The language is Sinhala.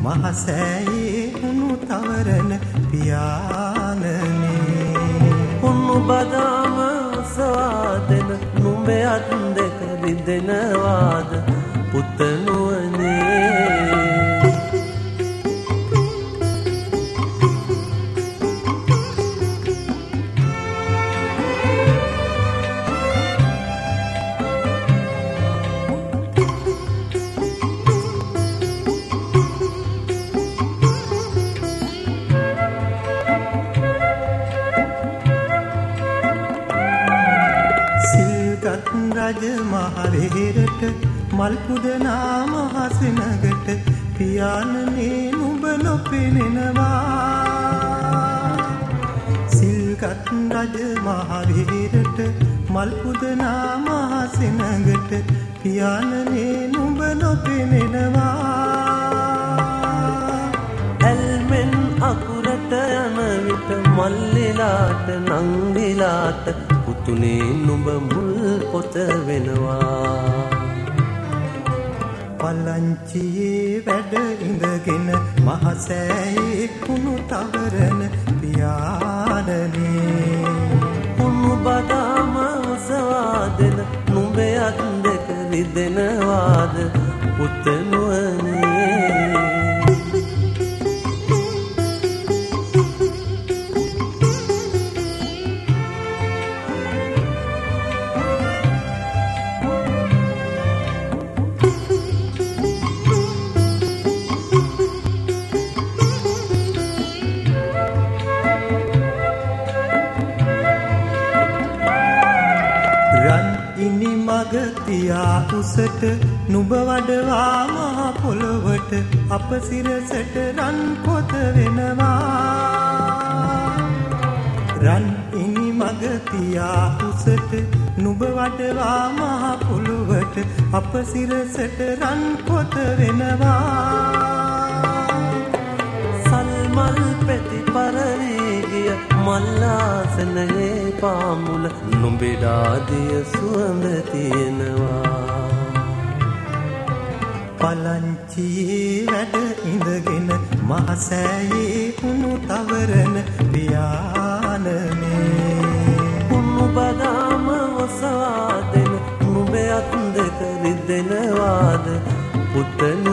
මහසෑයේ උණු තවරන පියාණනේ උණු බදාම සවාදෙන නුඹේ අත් දෙක රිදෙනවාද පුතනුවනේ රජ මහරේරට මල් පුදනා මහසෙනගට පියාණනේ නුඹ නොපෙනෙනවා සිල්ගත් රජ මහරේරට මල් පුදනා මහසෙනගට පියාණනේ නුඹ නොපෙනෙනවා ඇල්මෙන් අකුරට යන විට මල්ලිලාට නංගිලාට පුතුනේ නුඹ මුල් පොත වෙනවා පලංචියේ වැඩ ඉඳගෙන මහසෑයේ කුණු තවරන පියාණනේ උණු බදාම සවාදෙන නුඹේ අත් දෙක රිදෙනවාද පුතනුවනේ මගතියා උසට නුඹ වඩවා මහ පොළොවට අප සිරසට රන් පොත වෙනවා රන් ඉනි මගතියා උසට නුඹ වඩවා මහ පොළොවට අප සිරසට රන් පොත වෙනවා සල්මල් පැති පරවීගිය මල්ලාසනයේ පාමුල නුඹේ දාදිය සුවඳ තියෙනවා පලංචියේ වැඩ ඉඳගෙන මහසෑයේ උණු තවරන පියාණනේ උණු බදාම ඔසවාදෙන නුඹේ අත් දෙක රිදෙනවාද පුතනේ